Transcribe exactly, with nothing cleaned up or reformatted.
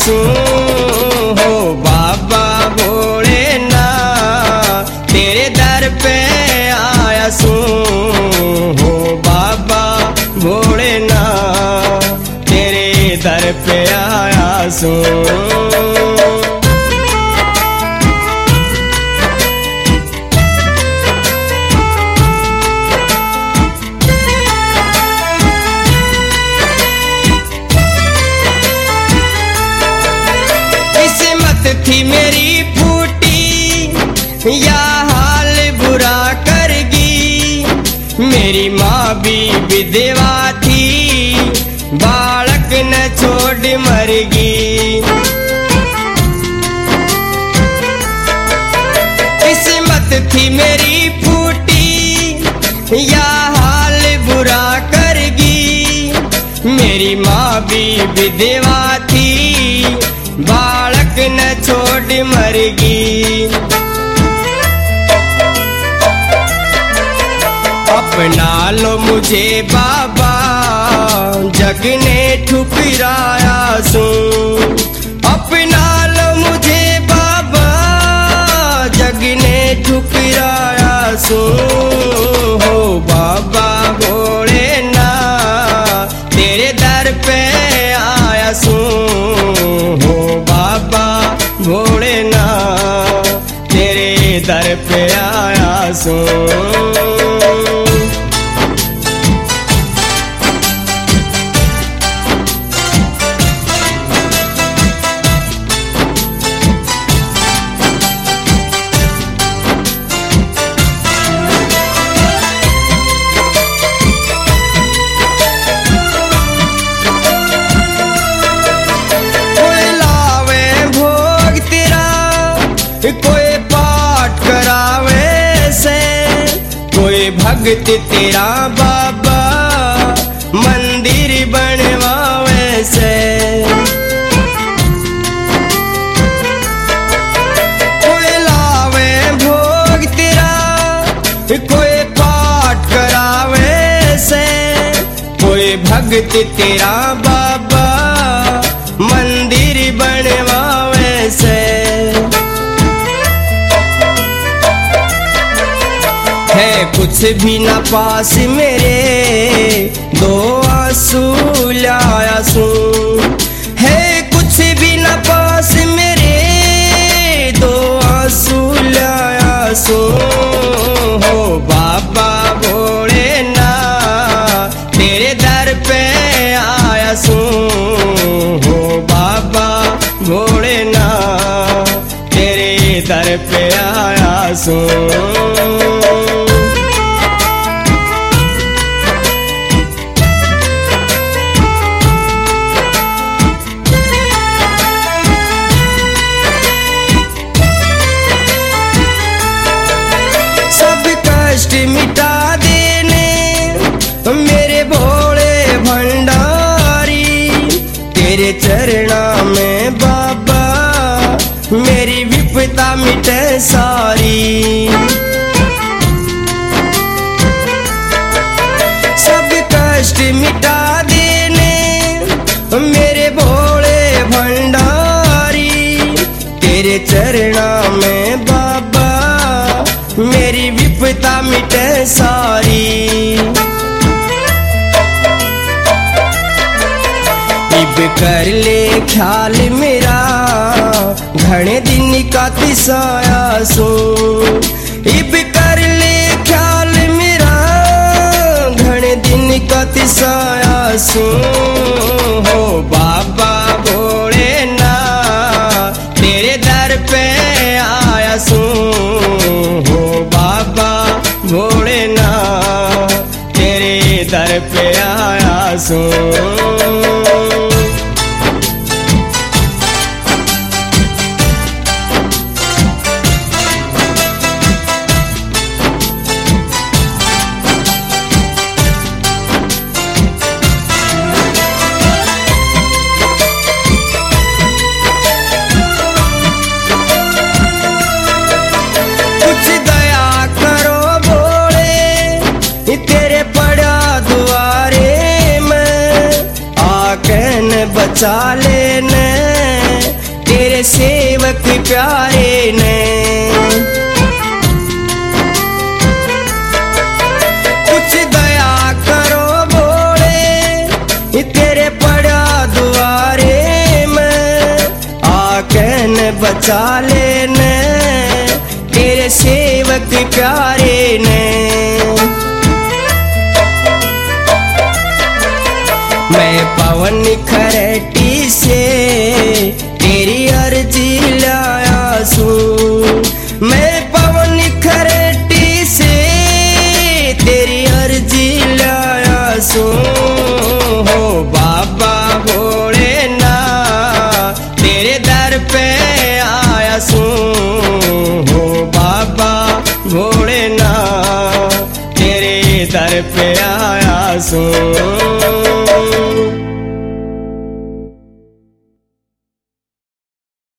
सू हो बाबा भोलेनाथ, तेरे दर पे आया सू हो बाबा भोलेनाथ, तेरे दर पे आया सू। थी मेरी फूटी या हाल बुरा करगी, मेरी माँ भी विधवा थी, बालक न छोड़ मरगी। किस्मत थी मेरी फूटी या हाल बुरा करगी, मेरी माँ भी विधवा थी, बालक न छोड़ मरगी। अपना लो मुझे बाबा, जग ने ठुकराया सू, अपना लो मुझे बाबा, जग ने ठुकराया सू हो बाबा भोलेनाथ, तेरे दर पे आया सू हो बाबा भोलेनाथ, तेरे दर पे आया सू। कोई पाठ करावे से, कोई भक्त तेरा बाबा, मंदिर बनवावे से। कोई लावे भोग तेरा, कोई पाठ करावे से, कोई भक्त तेरा बाबा, मंदिर बनवावे से। है कुछ भी न पास मेरे, दो आंसू लाया सू, है कुछ भी न पास मेरे, दो आंसू लाया सू हो बाबा भोलेनाथ, तेरे दर पे आया सू हो बाबा भोलेनाथ, तेरे दर पे आया सू। कष्ट मिटा देने मेरे भोले भंडारी, तेरे चरणा में बाबा, मेरी विपदा मिटे सारी। सब कष्ट मिटा देने मेरे भोले भंडारी, तेरे चरणा में बाबा, मेरी विपदा मिटे सारी। इब कर ले ख्याल मेरा, घने दिन का तिसाया सू, इब कर ले ख्याल मेरा, घने दिन का तिसाया सू हो बाबा भोलेनाथ, तेरे दर पे आया सू हो बाबा भोलेनाथ, तेरे दर पे आया सू। बचा लेने प्यारे ने। कुछ दया करो भोले तेरे पड़ा दुआरे में, आके न बचा लेने तेरे सेवक प्यारे ने। मैं पवन खरेटी से तेरी अर्जी लाया सूं, मैं पवन खरेटी से तेरी अर्जी लाया सूं। हो बाबा भोलेनाथ तेरे दर पे आया सूं, हो बाबा भोलेनाथ तेरे दर पे आया सूं।